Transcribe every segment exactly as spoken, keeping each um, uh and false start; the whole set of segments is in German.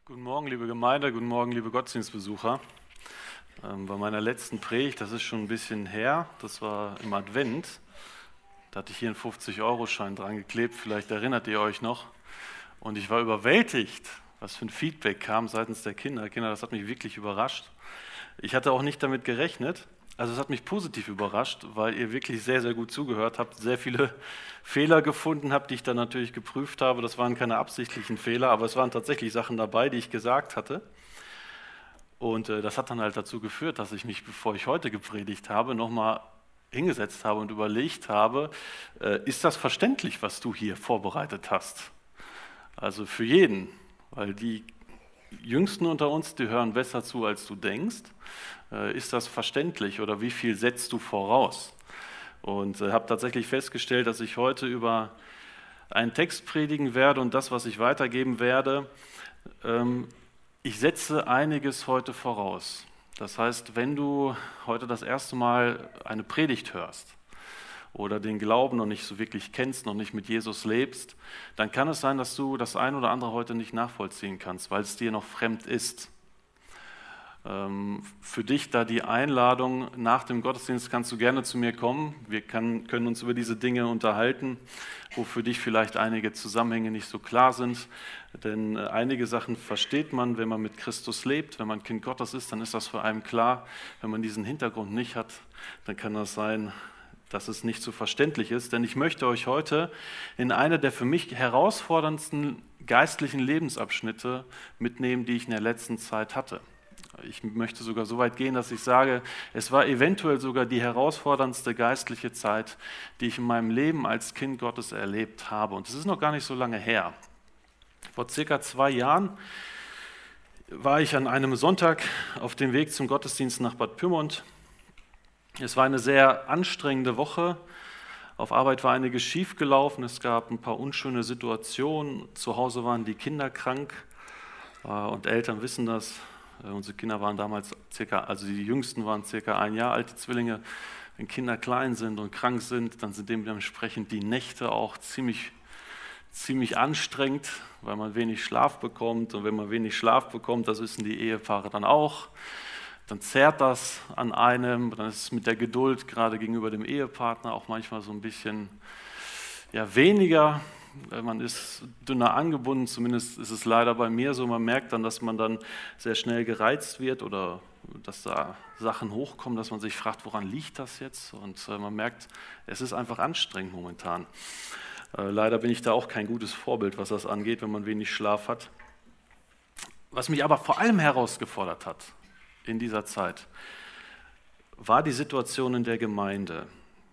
Guten Morgen, liebe Gemeinde, guten Morgen, liebe Gottesdienstbesucher. Ähm, bei meiner letzten Predigt, das ist schon ein bisschen her, das war im Advent, da hatte ich hier einen fünfzig-Euro-Schein dran geklebt, vielleicht erinnert ihr euch noch. Und ich war überwältigt, was für ein Feedback kam seitens der Kinder. Kinder, das hat mich wirklich überrascht. Ich hatte auch nicht damit gerechnet. Also es hat mich positiv überrascht, weil ihr wirklich sehr, sehr gut zugehört habt, sehr viele Fehler gefunden habt, die ich dann natürlich geprüft habe. Das waren keine absichtlichen Fehler, aber es waren tatsächlich Sachen dabei, die ich gesagt hatte. Und äh, das hat dann halt dazu geführt, dass ich mich, bevor ich heute gepredigt habe, nochmal hingesetzt habe und überlegt habe, äh, ist das verständlich, was du hier vorbereitet hast? Also für jeden, weil die Jüngsten unter uns, die hören besser zu, als du denkst. Äh, ist das verständlich oder wie viel setzt du voraus? Und äh, habe tatsächlich festgestellt, dass ich heute über einen Text predigen werde und das, was ich weitergeben werde, ähm, ich setze einiges heute voraus. Das heißt, wenn du heute das erste Mal eine Predigt hörst oder den Glauben noch nicht so wirklich kennst, noch nicht mit Jesus lebst, dann kann es sein, dass du das ein oder andere heute nicht nachvollziehen kannst, weil es dir noch fremd ist. Für dich da die Einladung, nach dem Gottesdienst kannst du gerne zu mir kommen. Wir kann, können uns über diese Dinge unterhalten, wo für dich vielleicht einige Zusammenhänge nicht so klar sind. Denn einige Sachen versteht man, wenn man mit Christus lebt. Wenn man Kind Gottes ist, dann ist das für einen klar. Wenn man diesen Hintergrund nicht hat, dann kann das sein, dass es nicht so verständlich ist. Denn ich möchte euch heute in eine der für mich herausforderndsten geistlichen Lebensabschnitte mitnehmen, die ich in der letzten Zeit hatte. Ich möchte sogar so weit gehen, dass ich sage, es war eventuell sogar die herausforderndste geistliche Zeit, die ich in meinem Leben als Kind Gottes erlebt habe. Und es ist noch gar nicht so lange her. Vor circa zwei Jahren war ich an einem Sonntag auf dem Weg zum Gottesdienst nach Bad Pyrmont. Es war eine sehr anstrengende Woche. Auf Arbeit war einiges schiefgelaufen. Es gab ein paar unschöne Situationen. Zu Hause waren die Kinder krank und Eltern wissen das. Unsere Kinder waren damals circa, also die Jüngsten waren circa ein Jahr alt, die Zwillinge. Wenn Kinder klein sind und krank sind, dann sind dementsprechend die Nächte auch ziemlich, ziemlich anstrengend, weil man wenig Schlaf bekommt. Und wenn man wenig Schlaf bekommt, das wissen die Ehepaare dann auch, dann zerrt das an einem. Dann ist es mit der Geduld gerade gegenüber dem Ehepartner auch manchmal so ein bisschen ja, weniger. Man ist dünner angebunden, zumindest ist es leider bei mir so. Man merkt dann, dass man dann sehr schnell gereizt wird oder dass da Sachen hochkommen, dass man sich fragt, woran liegt das jetzt? Und man merkt, es ist einfach anstrengend momentan. Leider bin ich da auch kein gutes Vorbild, was das angeht, wenn man wenig Schlaf hat. Was mich aber vor allem herausgefordert hat in dieser Zeit, war die Situation in der Gemeinde.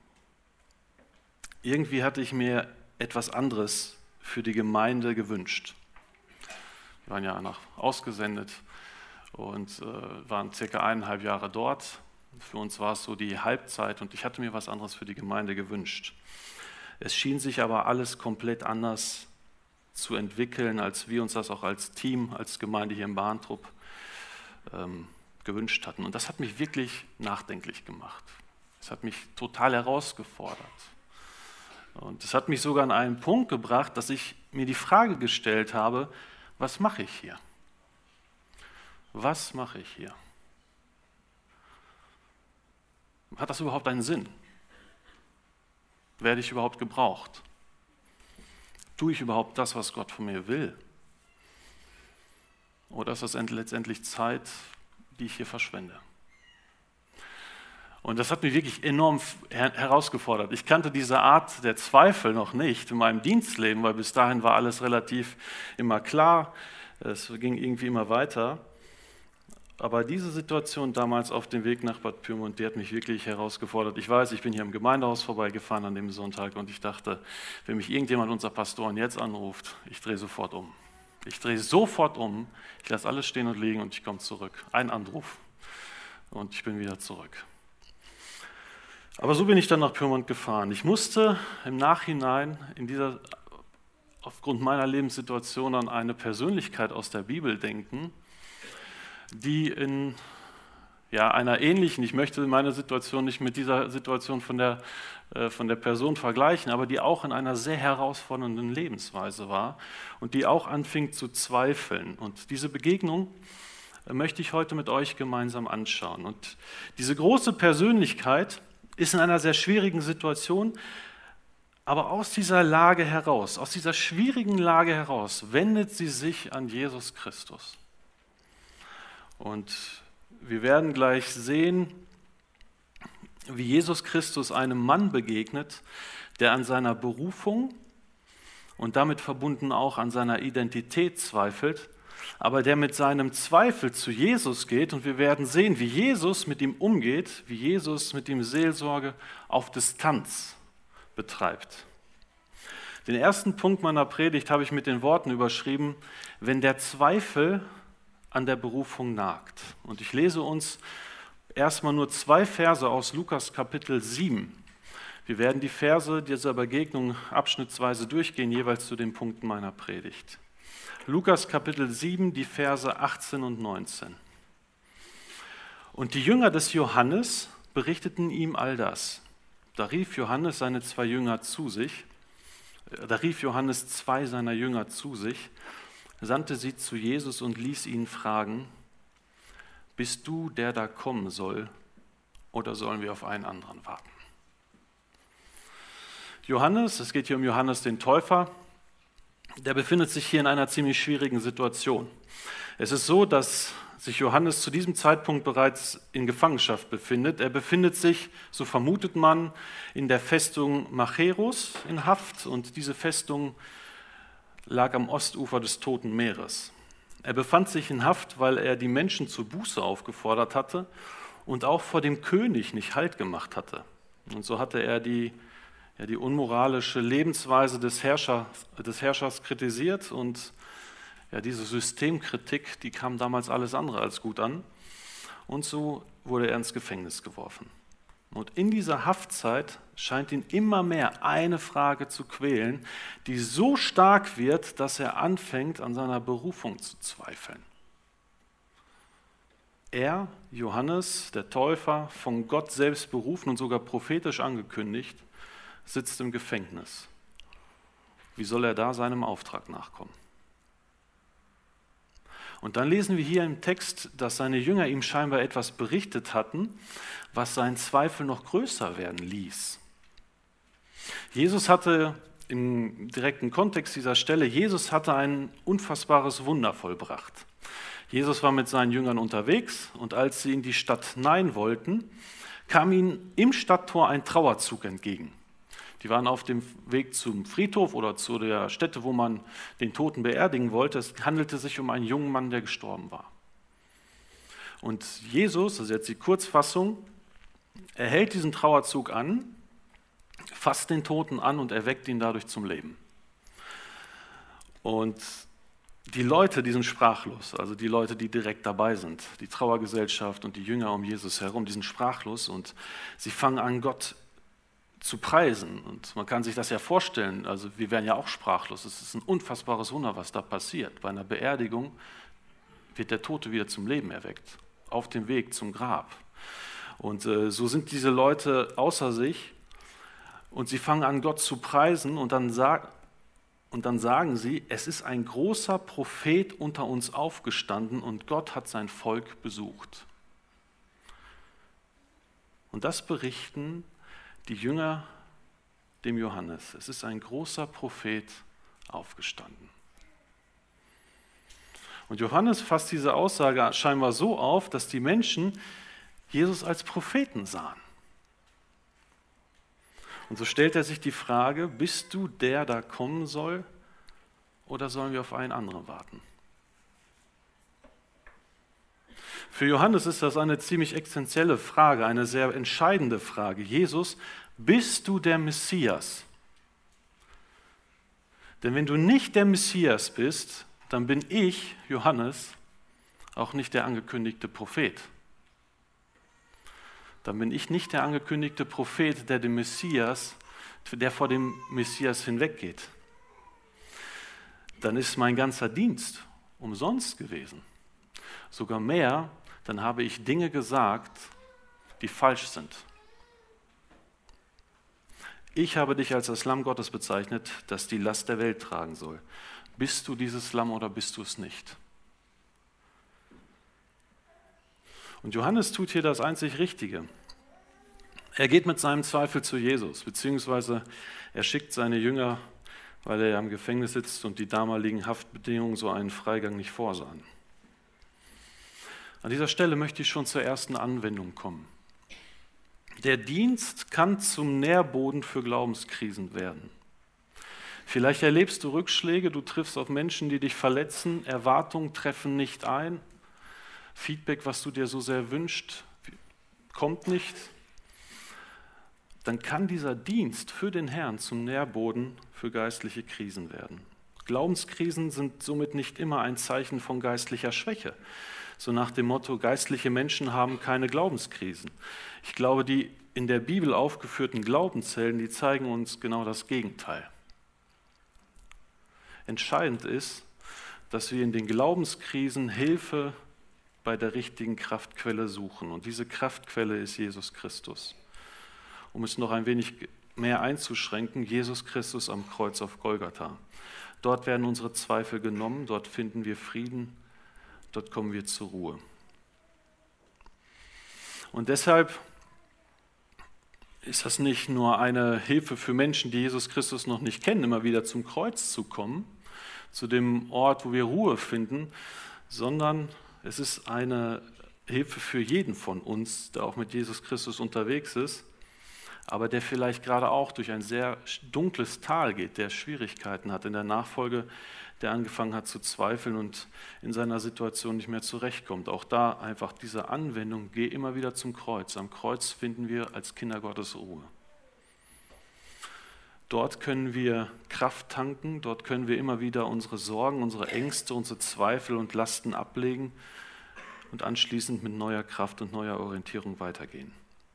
Irgendwie hatte ich mir etwas anderes für die Gemeinde gewünscht. Wir waren ja nach ausgesendet und äh, waren circa eineinhalb Jahre dort. Für uns war es so die Halbzeit und ich hatte mir was anderes für die Gemeinde gewünscht. Es schien sich aber alles komplett anders zu entwickeln, als wir uns das auch als Team, als Gemeinde hier im Bahntrupp ähm, gewünscht hatten. Und das hat mich wirklich nachdenklich gemacht. Es hat mich total herausgefordert. Und es hat mich sogar an einen Punkt gebracht, dass ich mir die Frage gestellt habe, was mache ich hier? Was mache ich hier? Hat das überhaupt einen Sinn? Werde ich überhaupt gebraucht? Tue ich überhaupt das, was Gott von mir will? Oder ist das letztendlich Zeit, die ich hier verschwende? Und das hat mich wirklich enorm herausgefordert. Ich kannte diese Art der Zweifel noch nicht in meinem Dienstleben, weil bis dahin war alles relativ immer klar. Es ging irgendwie immer weiter. Aber diese Situation damals auf dem Weg nach Bad Pyrmont, die hat mich wirklich herausgefordert. Ich weiß, ich bin hier im Gemeindehaus vorbeigefahren an dem Sonntag und ich dachte, wenn mich irgendjemand unserer Pastoren jetzt anruft, ich drehe sofort um. Ich drehe sofort um, ich lasse alles stehen und liegen und ich komme zurück. Ein Anruf und ich bin wieder zurück. Aber so bin ich dann nach Pyrmont gefahren. Ich musste im Nachhinein in dieser, aufgrund meiner Lebenssituation an eine Persönlichkeit aus der Bibel denken, die in ja, einer ähnlichen, ich möchte meine Situation nicht mit dieser Situation von der, äh, von der Person vergleichen, aber die auch in einer sehr herausfordernden Lebensweise war und die auch anfing zu zweifeln. Und diese Begegnung äh, möchte ich heute mit euch gemeinsam anschauen. Und diese große Persönlichkeit ist in einer sehr schwierigen Situation, aber aus dieser Lage heraus, aus dieser schwierigen Lage heraus, wendet sie sich an Jesus Christus. Und wir werden gleich sehen, wie Jesus Christus einem Mann begegnet, der an seiner Berufung und damit verbunden auch an seiner Identität zweifelt, aber der mit seinem Zweifel zu Jesus geht, und wir werden sehen, wie Jesus mit ihm umgeht, wie Jesus mit ihm Seelsorge auf Distanz betreibt. Den ersten Punkt meiner Predigt habe ich mit den Worten überschrieben: Wenn der Zweifel an der Berufung nagt. Und ich lese uns erstmal nur zwei Verse aus Lukas Kapitel sieben. Wir werden die Verse dieser Begegnung abschnittsweise durchgehen, jeweils zu den Punkten meiner Predigt. Lukas Kapitel sieben, die Verse achtzehn und neunzehn. Und die Jünger des Johannes berichteten ihm all das. Da rief Johannes seine zwei Jünger zu sich, da rief Johannes zwei seiner Jünger zu sich, sandte sie zu Jesus und ließ ihn fragen: Bist du der da kommen soll, oder sollen wir auf einen anderen warten? Johannes, es geht hier um Johannes den Täufer, der befindet sich hier in einer ziemlich schwierigen Situation. Es ist so, dass sich Johannes zu diesem Zeitpunkt bereits in Gefangenschaft befindet. Er befindet sich, so vermutet man, in der Festung Machaerus in Haft, und diese Festung lag am Ostufer des Toten Meeres. Er befand sich in Haft, weil er die Menschen zur Buße aufgefordert hatte und auch vor dem König nicht Halt gemacht hatte. Und so hatte er die, ja, die unmoralische Lebensweise des Herrschers, des Herrschers kritisiert, und ja, diese Systemkritik, die kam damals alles andere als gut an. Und so wurde er ins Gefängnis geworfen. Und in dieser Haftzeit scheint ihn immer mehr eine Frage zu quälen, die so stark wird, dass er anfängt, an seiner Berufung zu zweifeln. Er, Johannes, der Täufer, von Gott selbst berufen und sogar prophetisch angekündigt, sitzt im Gefängnis. Wie soll er da seinem Auftrag nachkommen? Und dann lesen wir hier im Text, dass seine Jünger ihm scheinbar etwas berichtet hatten, was seinen Zweifel noch größer werden ließ. Jesus hatte im direkten Kontext dieser Stelle, Jesus hatte ein unfassbares Wunder vollbracht. Jesus war mit seinen Jüngern unterwegs, und als sie in die Stadt Nain wollten, kam ihnen im Stadttor ein Trauerzug entgegen. Die waren auf dem Weg zum Friedhof oder zu der Stätte, wo man den Toten beerdigen wollte. Es handelte sich um einen jungen Mann, der gestorben war. Und Jesus, das ist jetzt die Kurzfassung, er hält diesen Trauerzug an, fasst den Toten an und erweckt ihn dadurch zum Leben. Und die Leute, die sind sprachlos, also die Leute, die direkt dabei sind, die Trauergesellschaft und die Jünger um Jesus herum, die sind sprachlos, und sie fangen an, Gott zu preisen. Und man kann sich das ja vorstellen, also wir wären ja auch sprachlos. Es ist ein unfassbares Wunder, was da passiert. Bei einer Beerdigung wird der Tote wieder zum Leben erweckt, auf dem Weg zum Grab. Und äh, so sind diese Leute außer sich, und sie fangen an, Gott zu preisen, und dann, sag, und dann sagen sie, es ist ein großer Prophet unter uns aufgestanden, und Gott hat sein Volk besucht. Und das berichten die Jünger dem Johannes. Es ist ein großer Prophet aufgestanden. Und Johannes fasst diese Aussage scheinbar so auf, dass die Menschen Jesus als Propheten sahen. Und so stellt er sich die Frage: Bist du der, der kommen soll, oder sollen wir auf einen anderen warten? Für Johannes ist das eine ziemlich existenzielle Frage, eine sehr entscheidende Frage. Jesus, bist du der Messias? Denn wenn du nicht der Messias bist, dann bin ich, Johannes, auch nicht der angekündigte Prophet. Dann bin ich nicht der angekündigte Prophet, der dem Messias, der vor dem Messias hinweggeht. Dann ist mein ganzer Dienst umsonst gewesen. Sogar mehr, dann habe ich Dinge gesagt, die falsch sind. Ich habe dich als das Lamm Gottes bezeichnet, das die Last der Welt tragen soll. Bist du dieses Lamm oder bist du es nicht? Und Johannes tut hier das einzig Richtige. Er geht mit seinem Zweifel zu Jesus, beziehungsweise er schickt seine Jünger, weil er ja im Gefängnis sitzt und die damaligen Haftbedingungen so einen Freigang nicht vorsahen. An dieser Stelle möchte ich schon zur ersten Anwendung kommen. Der Dienst kann zum Nährboden für Glaubenskrisen werden. Vielleicht erlebst du Rückschläge, du triffst auf Menschen, die dich verletzen, Erwartungen treffen nicht ein, Feedback, was du dir so sehr wünschst, kommt nicht. Dann kann dieser Dienst für den Herrn zum Nährboden für geistliche Krisen werden. Glaubenskrisen sind somit nicht immer ein Zeichen von geistlicher Schwäche. So nach dem Motto, geistliche Menschen haben keine Glaubenskrisen. Ich glaube, die in der Bibel aufgeführten Glaubenszellen, die zeigen uns genau das Gegenteil. Entscheidend ist, dass wir in den Glaubenskrisen Hilfe bei der richtigen Kraftquelle suchen. Und diese Kraftquelle ist Jesus Christus. Um es noch ein wenig mehr einzuschränken, Jesus Christus am Kreuz auf Golgatha. Dort werden unsere Zweifel genommen, dort finden wir Frieden, dort kommen wir zur Ruhe. Und deshalb ist das nicht nur eine Hilfe für Menschen, die Jesus Christus noch nicht kennen, immer wieder zum Kreuz zu kommen, zu dem Ort, wo wir Ruhe finden, sondern es ist eine Hilfe für jeden von uns, der auch mit Jesus Christus unterwegs ist, aber der vielleicht gerade auch durch ein sehr dunkles Tal geht, der Schwierigkeiten hat in der Nachfolge, der angefangen hat zu zweifeln und in seiner Situation nicht mehr zurechtkommt. Auch da einfach diese Anwendung, geh immer wieder zum Kreuz. Am Kreuz finden wir als Kinder Gottes Ruhe. Dort können wir Kraft tanken, dort können wir immer wieder unsere Sorgen, unsere Ängste, unsere Zweifel und Lasten ablegen und anschließend mit neuer Kraft und neuer Orientierung weitergehen.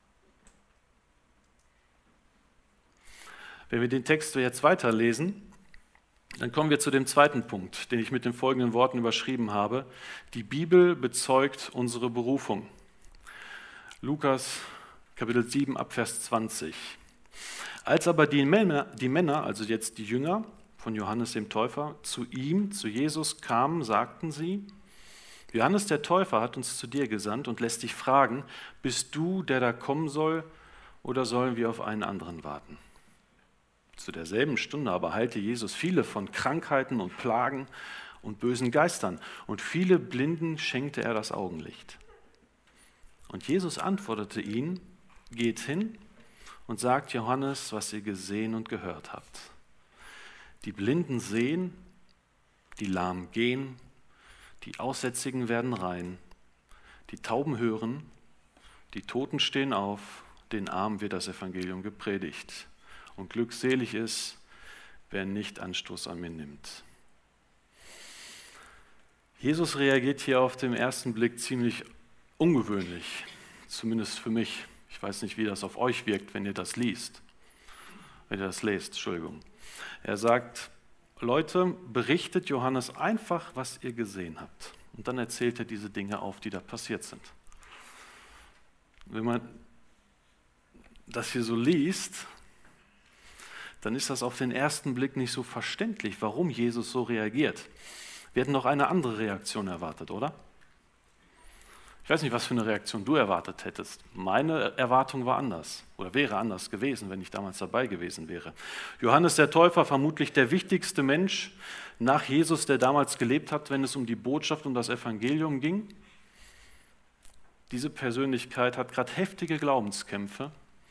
Wenn wir den Text so jetzt weiterlesen, dann kommen wir zu dem zweiten Punkt, den ich mit den folgenden Worten überschrieben habe. Die Bibel bezeugt unsere Berufung. Lukas Kapitel sieben, Abvers zwanzig. Als aber die Männer, die Männer, also jetzt die Jünger von Johannes dem Täufer, zu ihm, zu Jesus kamen, sagten sie, Johannes der Täufer hat uns zu dir gesandt und lässt dich fragen, bist du, der da kommen soll, oder sollen wir auf einen anderen warten? Zu derselben Stunde aber heilte Jesus viele von Krankheiten und Plagen und bösen Geistern, und viele Blinden schenkte er das Augenlicht. Und Jesus antwortete ihnen, geht hin und sagt Johannes, was ihr gesehen und gehört habt. Die Blinden sehen, die Lahmen gehen, die Aussätzigen werden rein, die Tauben hören, die Toten stehen auf, den Armen wird das Evangelium gepredigt. Und glückselig ist, wer nicht Anstoß an mir nimmt. Jesus reagiert hier auf den ersten Blick ziemlich ungewöhnlich, zumindest für mich. Ich weiß nicht, wie das auf euch wirkt, wenn ihr das liest, wenn ihr das lest, Entschuldigung. Er sagt, Leute, berichtet Johannes einfach, was ihr gesehen habt. Und dann erzählt er diese Dinge auf, die da passiert sind. Wenn man das hier so liest, dann ist das auf den ersten Blick nicht so verständlich, warum Jesus so reagiert. Wir hätten noch eine andere Reaktion erwartet, oder? Ich weiß nicht, was für eine Reaktion du erwartet hättest. Meine Erwartung war anders oder wäre anders gewesen, wenn ich damals dabei gewesen wäre. Johannes der Täufer, vermutlich der wichtigste Mensch nach Jesus, der damals gelebt hat, wenn es um die Botschaft und das Evangelium ging. Diese Persönlichkeit hat gerade heftige Glaubenskämpfe.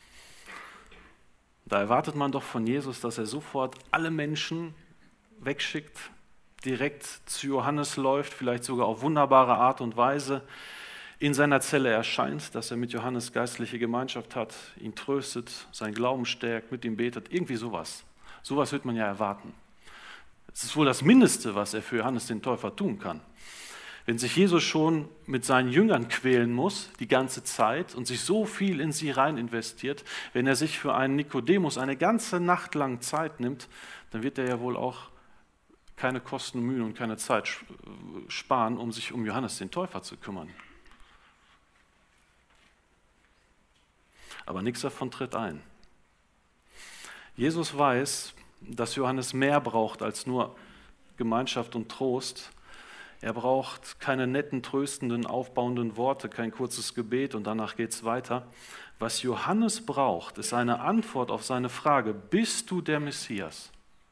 Da erwartet man doch von Jesus, dass er sofort alle Menschen wegschickt, direkt zu Johannes läuft, vielleicht sogar auf wunderbare Art und Weise in seiner Zelle erscheint, dass er mit Johannes geistliche Gemeinschaft hat, ihn tröstet, seinen Glauben stärkt, mit ihm betet, irgendwie sowas. Sowas wird man ja erwarten. Es ist wohl das Mindeste, was er für Johannes den Täufer tun kann. Wenn sich Jesus schon mit seinen Jüngern quälen muss, die ganze Zeit, und sich so viel in sie rein investiert, wenn er sich für einen Nikodemus eine ganze Nacht lang Zeit nimmt, dann wird er ja wohl auch keine Kosten, Mühen und keine Zeit sparen, um sich um Johannes den Täufer zu kümmern. aber nichts davon tritt ein. Jesus weiß, dass Johannes mehr braucht als nur Gemeinschaft und Trost. Er braucht keine netten, tröstenden, aufbauenden Worte, kein kurzes Gebet und danach geht es weiter. Was Johannes braucht, ist eine Antwort auf seine Frage: Bist du der Messias?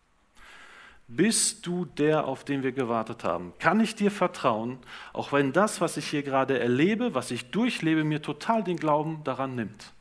Bist du der, auf den wir gewartet haben? Kann ich dir vertrauen, auch wenn das, was ich hier gerade erlebe, was ich durchlebe, mir total den Glauben daran nimmt?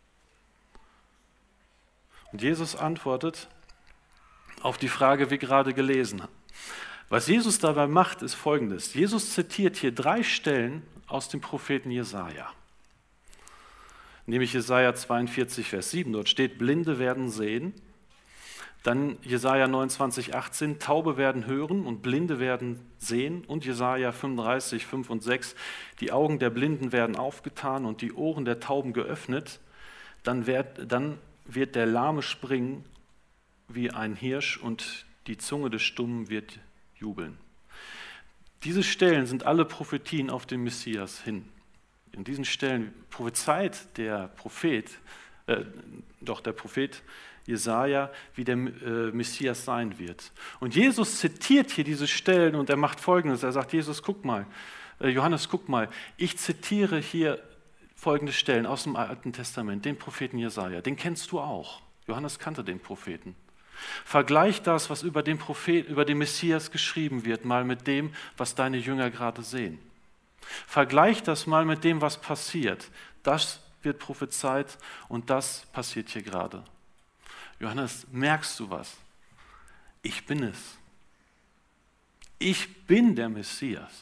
Und Jesus antwortet auf die Frage, wie gerade gelesen. Was Jesus dabei macht, ist Folgendes. Jesus zitiert hier drei Stellen aus dem Propheten Jesaja. Nämlich Jesaja zweiundvierzig, Vers sieben. Dort steht: Blinde werden sehen. Dann Jesaja neunundzwanzig, achtzehn, Taube werden hören und Blinde werden sehen. Und Jesaja fünfunddreißig, fünf und sechs, die Augen der Blinden werden aufgetan und die Ohren der Tauben geöffnet. Dann wird, dann wird der Lahme springen wie ein Hirsch und die Zunge des Stummen wird jubeln. Diese Stellen sind alle Prophetien auf den Messias hin. In diesen Stellen prophezeit der Prophet, äh, doch der Prophet Jesaja, wie der äh, Messias sein wird. Und Jesus zitiert hier diese Stellen und er macht Folgendes. Er sagt: Jesus, guck mal, äh, Johannes, guck mal, ich zitiere hier folgende Stellen aus dem Alten Testament, den Propheten Jesaja. Den kennst du auch. Johannes kannte den Propheten. Vergleich das, was über den Prophet, über den Messias geschrieben wird, mal mit dem, was deine Jünger gerade sehen. Vergleich das mal mit dem, was passiert. Das wird prophezeit und das passiert hier gerade. Johannes, merkst du was? Ich bin es. Ich bin der Messias.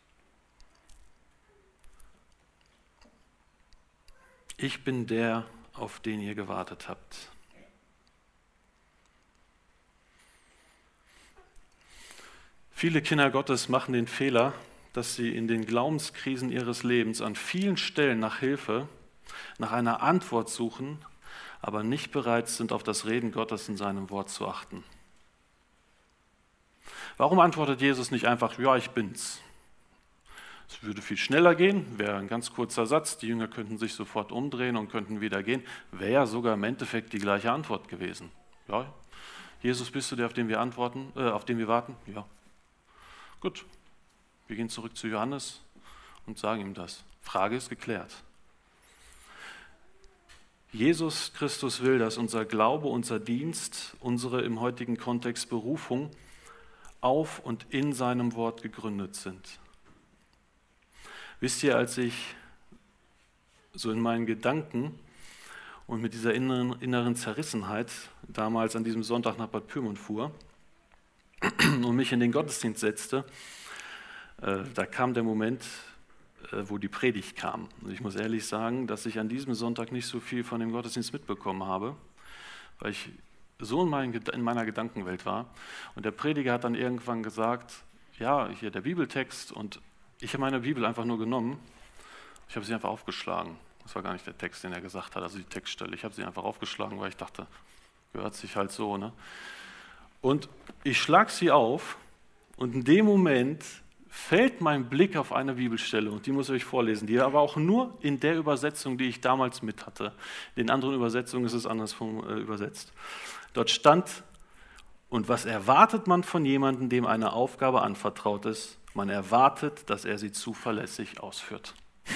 Ich bin der, auf den ihr gewartet habt. Viele Kinder Gottes machen den Fehler, dass sie in den Glaubenskrisen ihres Lebens an vielen Stellen nach Hilfe, nach einer Antwort suchen, aber nicht bereit sind, auf das Reden Gottes in seinem Wort zu achten. Warum antwortet Jesus nicht einfach: Ja, ich bin's? Es würde viel schneller gehen, wäre ein ganz kurzer Satz, die Jünger könnten sich sofort umdrehen und könnten wieder gehen, wäre ja sogar im Endeffekt die gleiche Antwort gewesen. Ja, Jesus, bist du der, auf den wir antworten, äh, auf den wir warten? Ja. Gut, wir gehen zurück zu Johannes und sagen ihm das. Frage ist geklärt. Jesus Christus will, dass unser Glaube, unser Dienst, unsere im heutigen Kontext Berufung auf und in seinem Wort gegründet sind. Wisst ihr, als ich so in meinen Gedanken und mit dieser inneren, inneren Zerrissenheit damals an diesem Sonntag nach Bad Pyrmont fuhr und mich in den Gottesdienst setzte, äh, da kam der Moment, äh, wo die Predigt kam. Und ich muss ehrlich sagen, dass ich an diesem Sonntag nicht so viel von dem Gottesdienst mitbekommen habe, weil ich so in, mein, in meiner Gedankenwelt war. Und der Prediger hat dann irgendwann gesagt: Ja, hier der Bibeltext, und ich habe meine Bibel einfach nur genommen, ich habe sie einfach aufgeschlagen. Das war gar nicht der Text, den er gesagt hat, also die Textstelle. Ich habe sie einfach aufgeschlagen, weil ich dachte, gehört sich halt so, ne? Und ich schlage sie auf und in dem Moment fällt mein Blick auf eine Bibelstelle und die muss ich euch vorlesen, die aber auch nur in der Übersetzung, die ich damals mit hatte. In anderen Übersetzungen ist es anders äh, übersetzt. Dort stand: Und was erwartet man von jemandem, dem eine Aufgabe anvertraut ist? Man erwartet, dass er sie zuverlässig ausführt.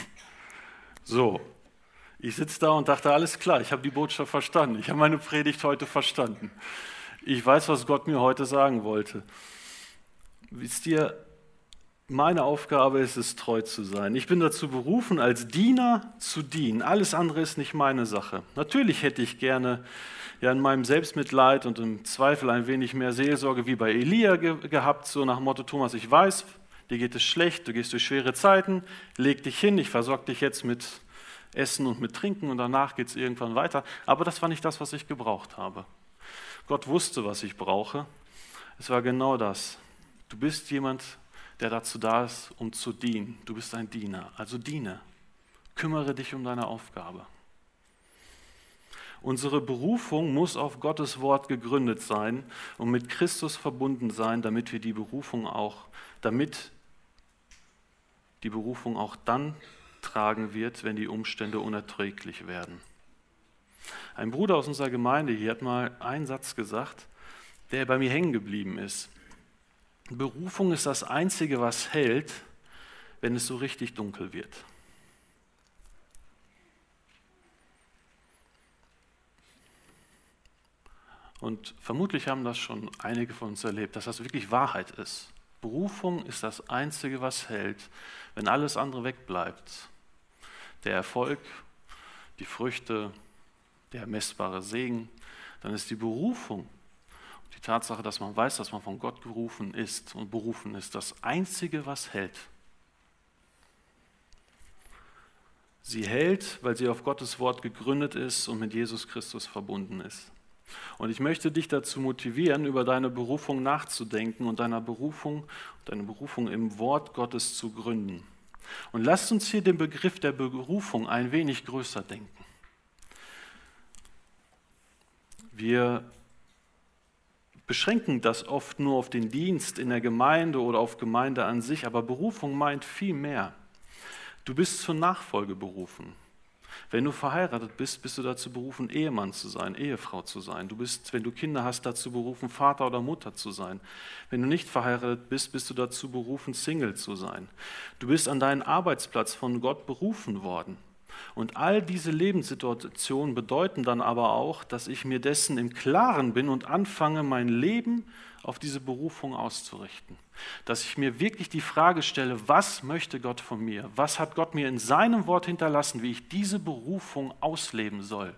So, ich sitze da und dachte, alles klar, ich habe die Botschaft verstanden. Ich habe meine Predigt heute verstanden. Ich weiß, was Gott mir heute sagen wollte. Wisst ihr, meine Aufgabe ist es, treu zu sein. Ich bin dazu berufen, als Diener zu dienen. Alles andere ist nicht meine Sache. Natürlich hätte ich gerne ja in meinem Selbstmitleid und im Zweifel ein wenig mehr Seelsorge wie bei Elia ge- gehabt, so nach dem Motto: Thomas, ich weiß, dir geht es schlecht, du gehst durch schwere Zeiten, leg dich hin, ich versorge dich jetzt mit Essen und mit Trinken und danach geht es irgendwann weiter. Aber das war nicht das, was ich gebraucht habe. Gott wusste, was ich brauche. Es war genau das. Du bist jemand, der dazu da ist, um zu dienen. Du bist ein Diener, also diene. Kümmere dich um deine Aufgabe. Unsere Berufung muss auf Gottes Wort gegründet sein und mit Christus verbunden sein, damit wir die Berufung auch, damit die Berufung auch dann tragen wird, wenn die Umstände unerträglich werden. Ein Bruder aus unserer Gemeinde hier hat mal einen Satz gesagt, der bei mir hängen geblieben ist. Berufung ist das Einzige, was hält, wenn es so richtig dunkel wird. Und vermutlich haben das schon einige von uns erlebt, dass das wirklich Wahrheit ist. Berufung ist das Einzige, was hält, wenn alles andere wegbleibt. Der Erfolg, die Früchte, der messbare Segen, dann ist die Berufung, die Tatsache, dass man weiß, dass man von Gott gerufen ist und berufen ist, das Einzige, was hält. Sie hält, weil sie auf Gottes Wort gegründet ist und mit Jesus Christus verbunden ist. Und ich möchte dich dazu motivieren, über deine Berufung nachzudenken und deiner Berufung, deine Berufung im Wort Gottes zu gründen. Und lasst uns hier den Begriff der Berufung ein wenig größer denken. Wir beschränken das oft nur auf den Dienst in der Gemeinde oder auf Gemeinde an sich, aber Berufung meint viel mehr. Du bist zur Nachfolge berufen. Wenn du verheiratet bist, bist du dazu berufen, Ehemann zu sein, Ehefrau zu sein. Du bist, wenn du Kinder hast, dazu berufen, Vater oder Mutter zu sein. Wenn du nicht verheiratet bist, bist du dazu berufen, Single zu sein. Du bist an deinen Arbeitsplatz von Gott berufen worden. Und all diese Lebenssituationen bedeuten dann aber auch, dass ich mir dessen im Klaren bin und anfange, mein Leben auf diese Berufung auszurichten. Dass ich mir wirklich die Frage stelle, was möchte Gott von mir? Was hat Gott mir in seinem Wort hinterlassen, wie ich diese Berufung ausleben soll?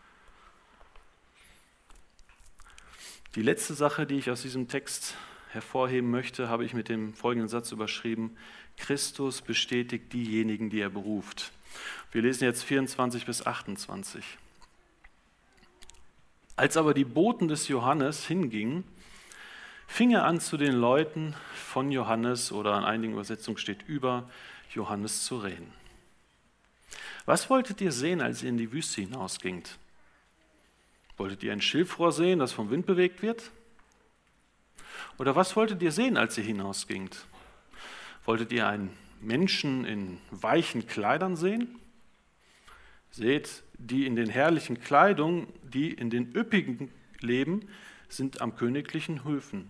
Die letzte Sache, die ich aus diesem Text hervorheben möchte, habe ich mit dem folgenden Satz überschrieben: Christus bestätigt diejenigen, die er beruft. Wir lesen jetzt vierundzwanzig bis achtundzwanzig. Als aber die Boten des Johannes hingingen, fing er an, zu den Leuten von Johannes, oder an einigen Übersetzungen steht über Johannes, zu reden. Was wolltet ihr sehen, als ihr in die Wüste hinausgingt? Wolltet ihr ein Schilfrohr sehen, das vom Wind bewegt wird? Oder was wolltet ihr sehen, als ihr hinausgingt? Wolltet ihr einen Menschen in weichen Kleidern sehen? Seht, die in den herrlichen Kleidungen, die in den üppigen leben, sind am königlichen Höfen.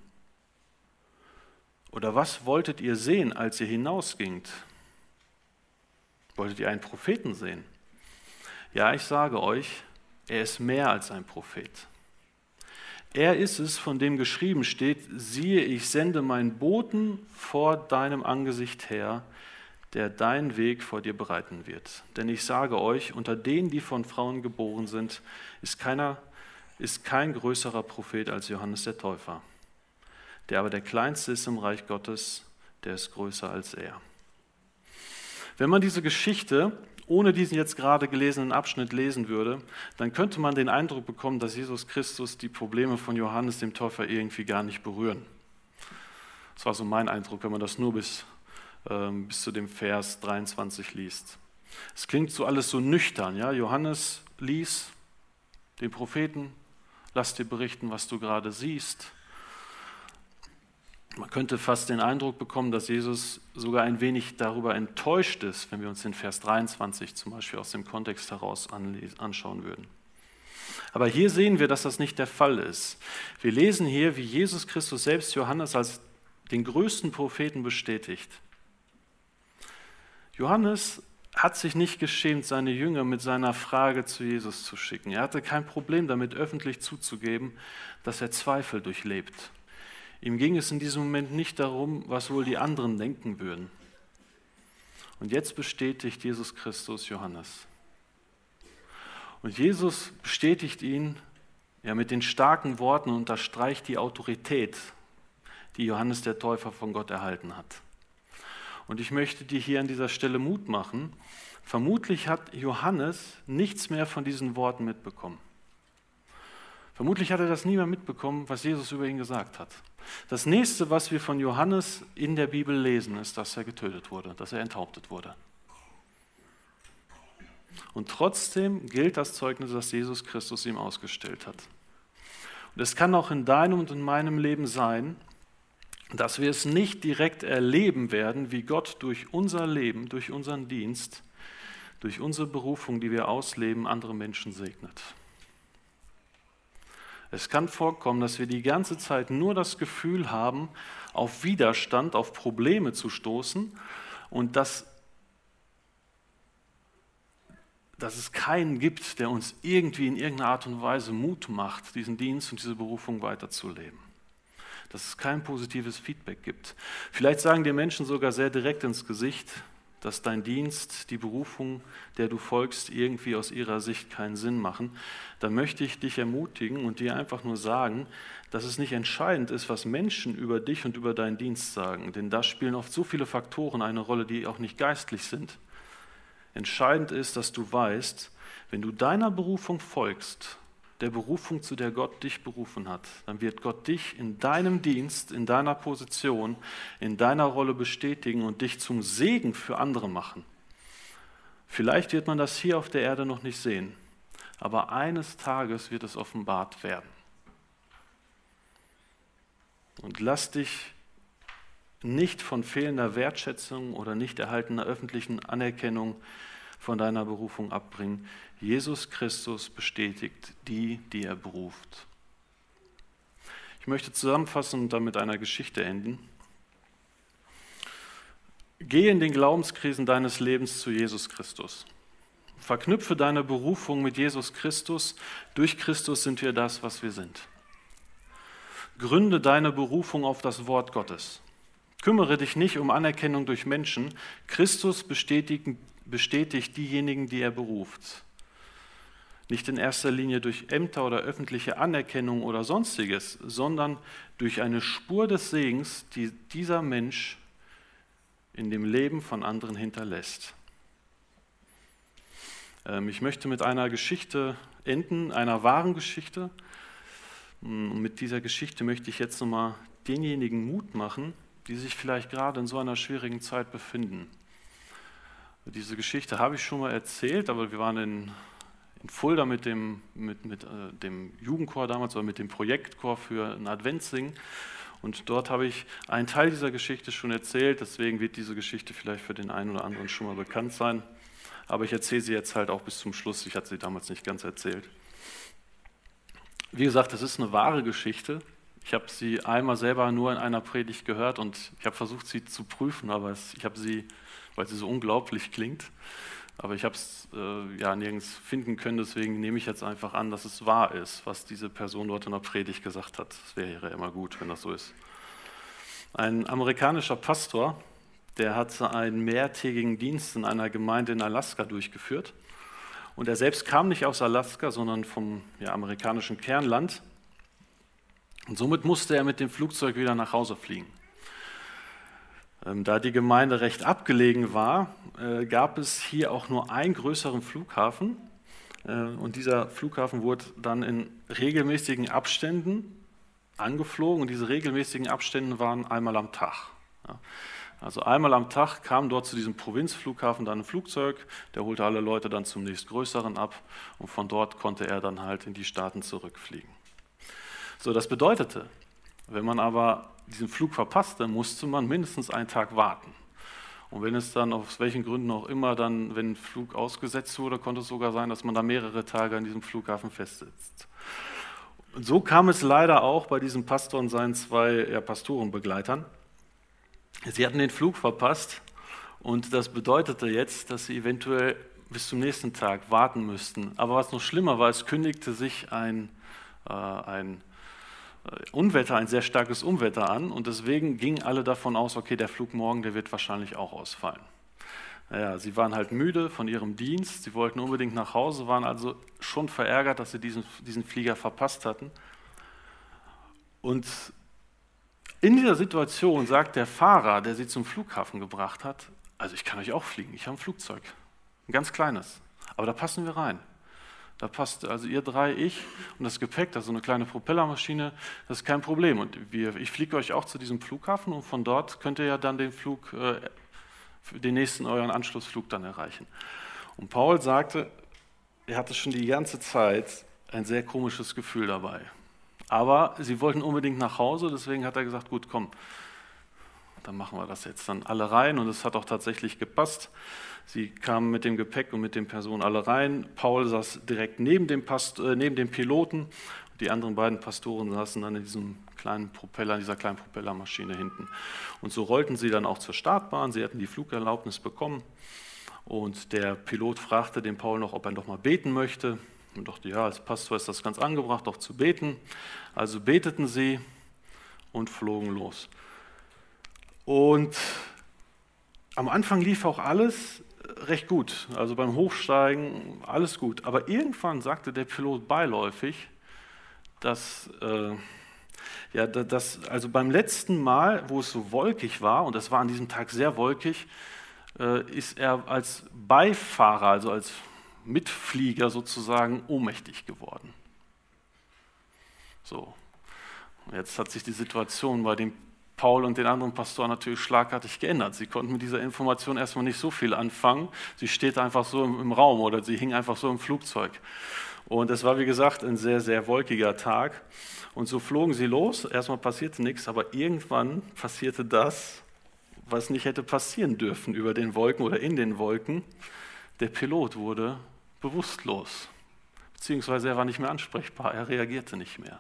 Oder was wolltet ihr sehen, als ihr hinausgingt? Wolltet ihr einen Propheten sehen? Ja, ich sage euch, er ist mehr als ein Prophet. Er ist es, von dem geschrieben steht: Siehe, ich sende meinen Boten vor deinem Angesicht her, der deinen Weg vor dir bereiten wird. Denn ich sage euch, unter denen, die von Frauen geboren sind, ist keiner, ist kein größerer Prophet als Johannes der Täufer. Der aber der Kleinste ist im Reich Gottes, der ist größer als er. Wenn man diese Geschichte ohne diesen jetzt gerade gelesenen Abschnitt lesen würde, dann könnte man den Eindruck bekommen, dass Jesus Christus die Probleme von Johannes dem Täufer irgendwie gar nicht berühren. Das war so mein Eindruck, wenn man das nur bis, ähm, bis zu dem Vers dreiundzwanzig liest. Es klingt so alles so nüchtern. Ja? Johannes lies den Propheten, lass dir berichten, was du gerade siehst. Man könnte fast den Eindruck bekommen, dass Jesus sogar ein wenig darüber enttäuscht ist, wenn wir uns den Vers dreiundzwanzig zum Beispiel aus dem Kontext heraus anschauen würden. Aber hier sehen wir, dass das nicht der Fall ist. Wir lesen hier, wie Jesus Christus selbst Johannes als den größten Propheten bestätigt. Johannes hat sich nicht geschämt, seine Jünger mit seiner Frage zu Jesus zu schicken. Er hatte kein Problem damit, öffentlich zuzugeben, dass er Zweifel durchlebt. Ihm ging es in diesem Moment nicht darum, was wohl die anderen denken würden. Und jetzt bestätigt Jesus Christus Johannes. Und Jesus bestätigt ihn ja mit den starken Worten und unterstreicht die Autorität, die Johannes der Täufer von Gott erhalten hat. Und ich möchte dir hier an dieser Stelle Mut machen. Vermutlich hat Johannes nichts mehr von diesen Worten mitbekommen. Vermutlich hat er das nie mehr mitbekommen, was Jesus über ihn gesagt hat. Das nächste, was wir von Johannes in der Bibel lesen, ist, dass er getötet wurde, dass er enthauptet wurde. Und trotzdem gilt das Zeugnis, das Jesus Christus ihm ausgestellt hat. Und es kann auch in deinem und in meinem Leben sein, dass wir es nicht direkt erleben werden, wie Gott durch unser Leben, durch unseren Dienst, durch unsere Berufung, die wir ausleben, andere Menschen segnet. Es kann vorkommen, dass wir die ganze Zeit nur das Gefühl haben, auf Widerstand, auf Probleme zu stoßen und dass, dass es keinen gibt, der uns irgendwie in irgendeiner Art und Weise Mut macht, diesen Dienst und diese Berufung weiterzuleben. Dass es kein positives Feedback gibt. Vielleicht sagen dir Menschen sogar sehr direkt ins Gesicht, dass dein Dienst, die Berufung, der du folgst, irgendwie aus ihrer Sicht keinen Sinn machen. Dann möchte ich dich ermutigen und dir einfach nur sagen, dass es nicht entscheidend ist, was Menschen über dich und über deinen Dienst sagen. Denn da spielen oft so viele Faktoren eine Rolle, die auch nicht geistlich sind. Entscheidend ist, dass du weißt, wenn du deiner Berufung folgst, der Berufung, zu der Gott dich berufen hat, dann wird Gott dich in deinem Dienst, in deiner Position, in deiner Rolle bestätigen und dich zum Segen für andere machen. Vielleicht wird man das hier auf der Erde noch nicht sehen, aber eines Tages wird es offenbart werden. Und lass dich nicht von fehlender Wertschätzung oder nicht erhaltener öffentlichen Anerkennung von deiner Berufung abbringen. Jesus Christus bestätigt die, die er beruft. Ich möchte zusammenfassen und dann mit einer Geschichte enden. Geh in den Glaubenskrisen deines Lebens zu Jesus Christus. Verknüpfe deine Berufung mit Jesus Christus. Durch Christus sind wir das, was wir sind. Gründe deine Berufung auf das Wort Gottes. Kümmere dich nicht um Anerkennung durch Menschen. Christus bestätigt, bestätigt diejenigen, die er beruft. Nicht in erster Linie durch Ämter oder öffentliche Anerkennung oder Sonstiges, sondern durch eine Spur des Segens, die dieser Mensch in dem Leben von anderen hinterlässt. Ich möchte mit einer Geschichte enden, einer wahren Geschichte. Und mit dieser Geschichte möchte ich jetzt nochmal denjenigen Mut machen, die sich vielleicht gerade in so einer schwierigen Zeit befinden. Diese Geschichte habe ich schon mal erzählt, aber wir waren in, in Fulda mit dem, mit, mit, äh, dem Jugendchor damals oder mit dem Projektchor für ein Adventssingen. Und dort habe ich einen Teil dieser Geschichte schon erzählt, deswegen wird diese Geschichte vielleicht für den einen oder anderen schon mal bekannt sein. Aber ich erzähle sie jetzt halt auch bis zum Schluss, ich hatte sie damals nicht ganz erzählt. Wie gesagt, das ist eine wahre Geschichte. Ich habe sie einmal selber nur in einer Predigt gehört und ich habe versucht, sie zu prüfen, aber es, ich habe sie, weil sie so unglaublich klingt, aber ich habe es äh, ja nirgends finden können, deswegen nehme ich jetzt einfach an, dass es wahr ist, was diese Person dort in der Predigt gesagt hat. Das wäre immer gut, wenn das so ist. Ein amerikanischer Pastor, der hat einen mehrtägigen Dienst in einer Gemeinde in Alaska durchgeführt und er selbst kam nicht aus Alaska, sondern vom ja, amerikanischen Kernland. Und somit musste er mit dem Flugzeug wieder nach Hause fliegen. Ähm, da die Gemeinde recht abgelegen war, äh, gab es hier auch nur einen größeren Flughafen. Äh, und dieser Flughafen wurde dann in regelmäßigen Abständen angeflogen. Und diese regelmäßigen Abstände waren einmal am Tag. Ja. Also einmal am Tag kam dort zu diesem Provinzflughafen dann ein Flugzeug, der holte alle Leute dann zum nächstgrößeren ab und von dort konnte er dann halt in die Staaten zurückfliegen. So, das bedeutete, wenn man aber diesen Flug verpasste, musste man mindestens einen Tag warten. Und wenn es dann aus welchen Gründen auch immer dann, wenn ein Flug ausgesetzt wurde, konnte es sogar sein, dass man da mehrere Tage an diesem Flughafen festsitzt. Und so kam es leider auch bei diesem Pastor und seinen zwei ja, Pastorenbegleitern. Sie hatten den Flug verpasst und das bedeutete jetzt, dass sie eventuell bis zum nächsten Tag warten müssten. Aber was noch schlimmer war, es kündigte sich ein, äh, ein Unwetter, ein sehr starkes Unwetter an und deswegen gingen alle davon aus, okay, der Flug morgen, der wird wahrscheinlich auch ausfallen. Naja, sie waren halt müde von ihrem Dienst, sie wollten unbedingt nach Hause, waren also schon verärgert, dass sie diesen, diesen Flieger verpasst hatten. Und in dieser Situation sagt der Fahrer, der sie zum Flughafen gebracht hat, also ich kann euch auch fliegen, ich habe ein Flugzeug, ein ganz kleines, aber da passen wir rein. Da passt also ihr drei, ich und das Gepäck, das ist so eine kleine Propellermaschine, das ist kein Problem. Und wir, ich fliege euch auch zu diesem Flughafen und von dort könnt ihr ja dann den Flug, äh, den nächsten euren Anschlussflug dann erreichen. Und Paul sagte, er hatte schon die ganze Zeit ein sehr komisches Gefühl dabei. Aber sie wollten unbedingt nach Hause, deswegen hat er gesagt, gut, komm, dann machen wir das jetzt dann alle rein und es hat auch tatsächlich gepasst. Sie kamen mit dem Gepäck und mit den Personen alle rein. Paul saß direkt neben dem, Past, äh, neben dem Piloten. die anderen beiden Pastoren saßen dann in diesem kleinen Propeller, dieser kleinen Propellermaschine hinten. Und so rollten sie dann auch zur Startbahn, sie hatten die Flugerlaubnis bekommen. Und der Pilot fragte den Paul noch, ob er doch mal beten möchte. Und dachte, ja, als Pastor ist das ganz angebracht, auch zu beten. Also beteten sie und flogen los. Und am Anfang lief auch alles recht gut. Also beim Hochsteigen alles gut. Aber irgendwann sagte der Pilot beiläufig, dass, äh, ja, dass also beim letzten Mal, wo es so wolkig war, und es war an diesem Tag sehr wolkig, äh, ist er als Beifahrer, also als Mitflieger sozusagen, ohnmächtig geworden. So, und jetzt hat sich die Situation bei dem Paul und den anderen Pastoren natürlich schlagartig geändert. Sie konnten mit dieser Information erstmal nicht so viel anfangen. Sie steht einfach so im, im Raum oder sie hing einfach so im Flugzeug. Und es war, wie gesagt, ein sehr, sehr wolkiger Tag. Und so flogen sie los. Erstmal passierte nichts, aber irgendwann passierte das, was nicht hätte passieren dürfen über den Wolken oder in den Wolken. Der Pilot wurde bewusstlos, beziehungsweise er war nicht mehr ansprechbar, er reagierte nicht mehr.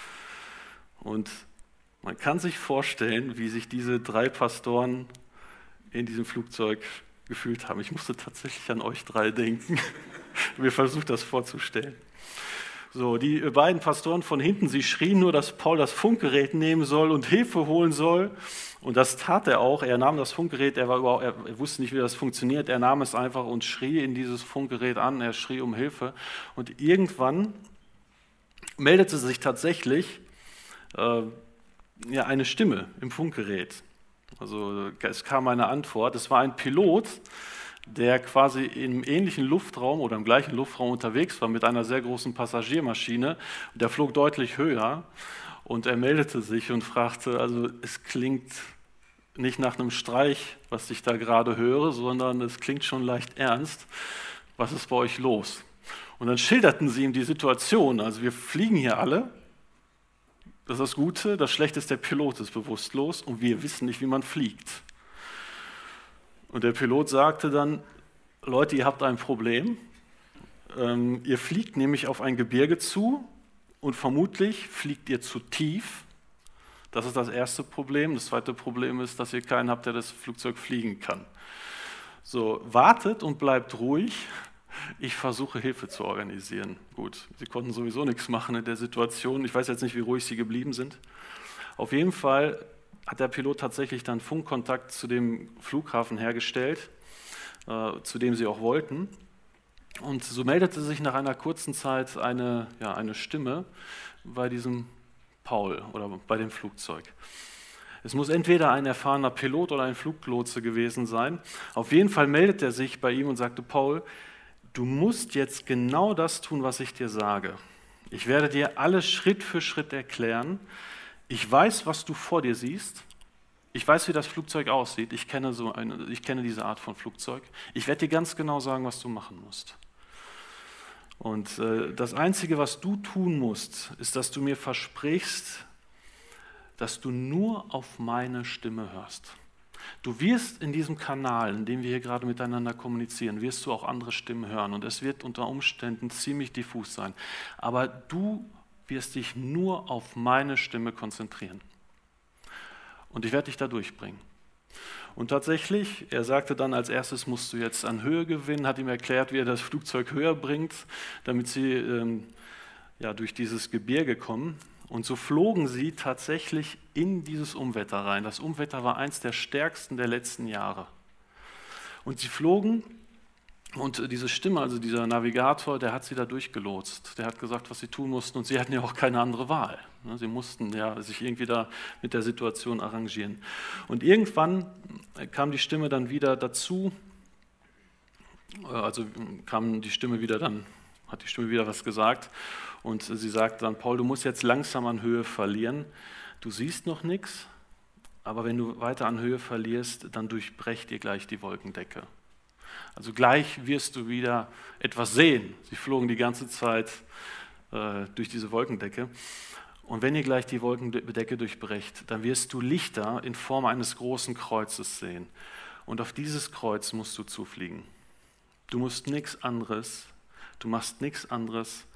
Und man kann sich vorstellen, wie sich diese drei Pastoren in diesem Flugzeug gefühlt haben. Ich musste tatsächlich an euch drei denken. Mir versucht das vorzustellen. So, die beiden Pastoren von hinten, sie schrien nur, dass Paul das Funkgerät nehmen soll und Hilfe holen soll. Und das tat er auch. Er nahm das Funkgerät, er, war überhaupt, er wusste nicht, wie das funktioniert. Er nahm es einfach und schrie in dieses Funkgerät an. Er schrie um Hilfe. Und irgendwann meldete sich tatsächlich äh, ja, eine Stimme im Funkgerät. Also es kam eine Antwort. Es war ein Pilot, der quasi im ähnlichen Luftraum oder im gleichen Luftraum unterwegs war mit einer sehr großen Passagiermaschine. Der flog deutlich höher und er meldete sich und fragte, also es klingt nicht nach einem Streich, was ich da gerade höre, sondern es klingt schon leicht ernst. Was ist bei euch los? Und dann schilderten sie ihm die Situation. Also wir fliegen hier alle. Das ist das Gute. Das Schlechte ist, der Pilot ist bewusstlos und wir wissen nicht, wie man fliegt. Und der Pilot sagte dann, Leute, ihr habt ein Problem. Ähm, ihr fliegt nämlich auf ein Gebirge zu und vermutlich fliegt ihr zu tief. Das ist das erste Problem. Das zweite Problem ist, dass ihr keinen habt, der das Flugzeug fliegen kann. So, wartet und bleibt ruhig. Ich versuche, Hilfe zu organisieren. Gut, sie konnten sowieso nichts machen in der Situation. Ich weiß jetzt nicht, wie ruhig sie geblieben sind. Auf jeden Fall hat der Pilot tatsächlich dann Funkkontakt zu dem Flughafen hergestellt, äh, zu dem sie auch wollten. Und so meldete sich nach einer kurzen Zeit eine, ja, eine Stimme bei diesem Paul oder bei dem Flugzeug. Es muss entweder ein erfahrener Pilot oder ein Fluglotse gewesen sein. Auf jeden Fall meldet er sich bei ihm und sagte, Paul, du musst jetzt genau das tun, was ich dir sage. Ich werde dir alles Schritt für Schritt erklären. Ich weiß, was du vor dir siehst. Ich weiß, wie das Flugzeug aussieht. Ich kenne, so eine, ich kenne diese Art von Flugzeug. Ich werde dir ganz genau sagen, was du machen musst. Und äh, das Einzige, was du tun musst, ist, dass du mir versprichst, dass du nur auf meine Stimme hörst. Du wirst in diesem Kanal, in dem wir hier gerade miteinander kommunizieren, wirst du auch andere Stimmen hören. Und es wird unter Umständen ziemlich diffus sein. Aber du wirst dich nur auf meine Stimme konzentrieren. Und ich werde dich da durchbringen. Und tatsächlich, er sagte dann, als erstes musst du jetzt an Höhe gewinnen, hat ihm erklärt, wie er das Flugzeug höher bringt, damit sie ähm, ja, durch dieses Gebirge kommen. Und so flogen sie tatsächlich in dieses Unwetter rein. Das Unwetter war eins der stärksten der letzten Jahre. Und sie flogen und diese Stimme, also dieser Navigator, der hat sie da durchgelotst. Der hat gesagt, was sie tun mussten und sie hatten ja auch keine andere Wahl. Sie mussten ja sich irgendwie da mit der Situation arrangieren. Und irgendwann kam die Stimme dann wieder dazu, also kam die Stimme wieder dann, hat die Stimme wieder was gesagt und sie sagte dann, Paul, du musst jetzt langsam an Höhe verlieren. Du siehst noch nichts, aber wenn du weiter an Höhe verlierst, dann durchbrecht dir gleich die Wolkendecke. Also gleich wirst du wieder etwas sehen. Sie flogen die ganze Zeit äh, durch diese Wolkendecke. Und wenn ihr gleich die Wolkendecke durchbrecht, dann wirst du Lichter in Form eines großen Kreuzes sehen. Und auf dieses Kreuz musst du zufliegen. Du musst nichts anderes, du machst nichts anderes,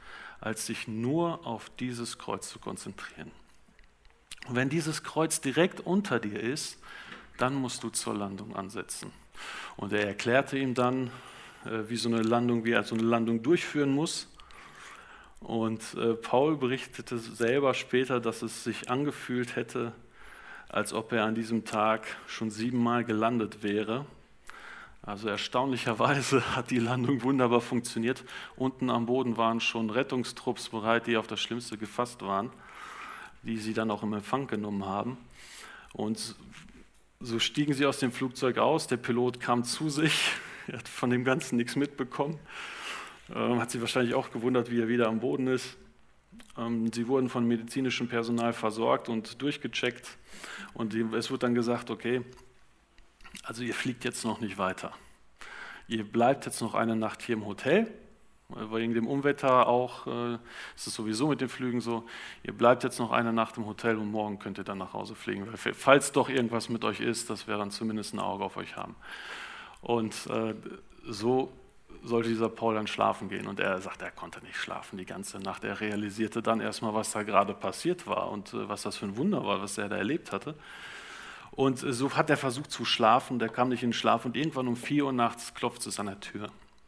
als sich nur auf dieses Kreuz zu konzentrieren. Und wenn dieses Kreuz direkt unter dir ist, dann musst du zur Landung ansetzen. Und er erklärte ihm dann, wie so eine Landung, wie er so eine Landung durchführen muss. Und äh, Paul berichtete selber später, dass es sich angefühlt hätte, als ob er an diesem Tag schon siebenmal gelandet wäre. Also erstaunlicherweise hat die Landung wunderbar funktioniert. Unten am Boden waren schon Rettungstrupps bereit, die auf das Schlimmste gefasst waren, die sie dann auch im Empfang genommen haben. Und so stiegen sie aus dem Flugzeug aus, der Pilot kam zu sich, er hat von dem Ganzen nichts mitbekommen. Ähm, hat sich wahrscheinlich auch gewundert, wie er wieder am Boden ist. Ähm, sie wurden von medizinischem Personal versorgt und durchgecheckt. Und die, es wurde dann gesagt, okay, also ihr fliegt jetzt noch nicht weiter. Ihr bleibt jetzt noch eine Nacht hier im Hotel. Wegen dem Unwetter auch, äh, ist es sowieso mit den Flügen so. Ihr bleibt jetzt noch eine Nacht im Hotel und morgen könnt ihr dann nach Hause fliegen. Weil falls doch irgendwas mit euch ist, dass wir dann zumindest ein Auge auf euch haben. Und äh, so sollte dieser Paul dann schlafen gehen. Und er sagt, er konnte nicht schlafen die ganze Nacht. Er realisierte dann erstmal, was da gerade passiert war und äh, was das für ein Wunder war, was er da erlebt hatte. Und äh, so hat er versucht zu schlafen, der kam nicht in den Schlaf und irgendwann um vier Uhr nachts klopft es an der Tür.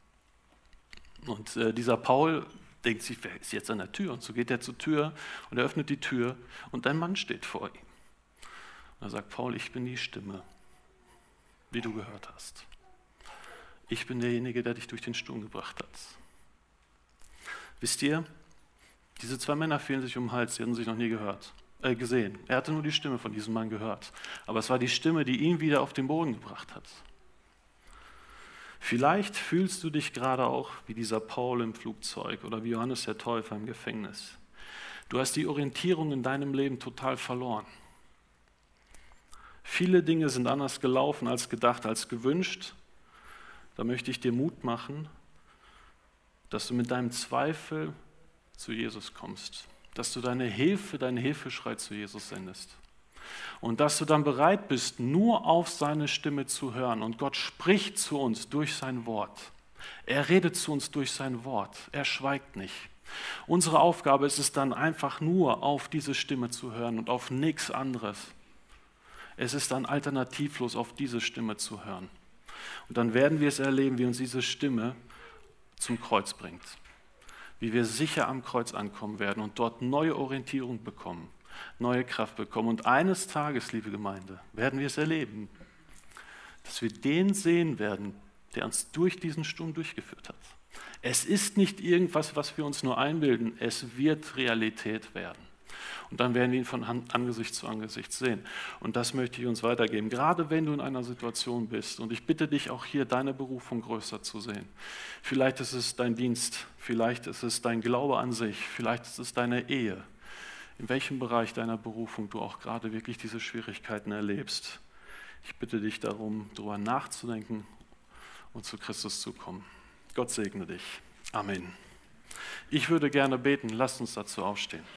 Und äh, dieser Paul denkt sich, wer ist jetzt an der Tür? Und so geht er zur Tür und er öffnet die Tür und ein Mann steht vor ihm. Und er sagt, Paul, ich bin die Stimme, wie du gehört hast. Ich bin derjenige, der dich durch den Sturm gebracht hat. Wisst ihr, diese zwei Männer fielen sich um den Hals, sie hatten sich noch nie gehört, äh, gesehen. Er hatte nur die Stimme von diesem Mann gehört. Aber es war die Stimme, die ihn wieder auf den Boden gebracht hat. Vielleicht fühlst du dich gerade auch wie dieser Paul im Flugzeug oder wie Johannes der Täufer im Gefängnis. Du hast die Orientierung in deinem Leben total verloren. Viele Dinge sind anders gelaufen als gedacht, als gewünscht. Da möchte ich dir Mut machen, dass du mit deinem Zweifel zu Jesus kommst, dass du deine Hilfe, deinen Hilfeschrei zu Jesus sendest und dass du dann bereit bist, nur auf seine Stimme zu hören. Und Gott spricht zu uns durch sein Wort. Er redet zu uns durch sein Wort. Er schweigt nicht. Unsere Aufgabe ist es dann einfach nur, auf diese Stimme zu hören und auf nichts anderes. Es ist dann alternativlos, auf diese Stimme zu hören. Und dann werden wir es erleben, wie uns diese Stimme zum Kreuz bringt. Wie wir sicher am Kreuz ankommen werden und dort neue Orientierung bekommen, neue Kraft bekommen. Und eines Tages, liebe Gemeinde, werden wir es erleben, dass wir den sehen werden, der uns durch diesen Sturm durchgeführt hat. Es ist nicht irgendwas, was wir uns nur einbilden, es wird Realität werden. Und dann werden wir ihn von Angesicht zu Angesicht sehen. Und das möchte ich uns weitergeben, gerade wenn du in einer Situation bist. Und ich bitte dich auch hier, deine Berufung größer zu sehen. Vielleicht ist es dein Dienst, vielleicht ist es dein Glaube an sich, vielleicht ist es deine Ehe. In welchem Bereich deiner Berufung du auch gerade wirklich diese Schwierigkeiten erlebst. Ich bitte dich darum, darüber nachzudenken und zu Christus zu kommen. Gott segne dich. Amen. Ich würde gerne beten, lasst uns dazu aufstehen.